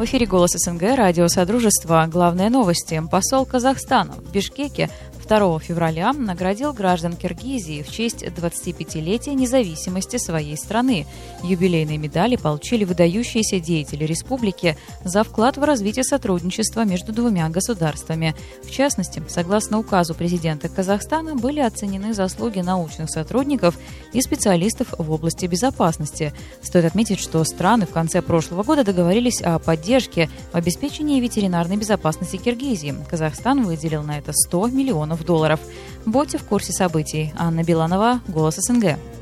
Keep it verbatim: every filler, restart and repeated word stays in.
В эфире «Голос СНГ», радио «Содружество». Главные новости. Посол Казахстана в Бишкеке второго февраля наградил граждан Киргизии в честь двадцатипятилетия независимости своей страны. Юбилейные медали получили выдающиеся деятели республики за вклад в развитие сотрудничества между двумя государствами. В частности, согласно указу президента Казахстана, были оценены заслуги научных сотрудников и специалистов в области безопасности. Стоит отметить, что страны в конце прошлого года договорились о поддержке в обеспечении ветеринарной безопасности Киргизии. Казахстан выделил на это сто миллионов долларов. Будьте в курсе событий. Анна Биланова, «Голос СНГ».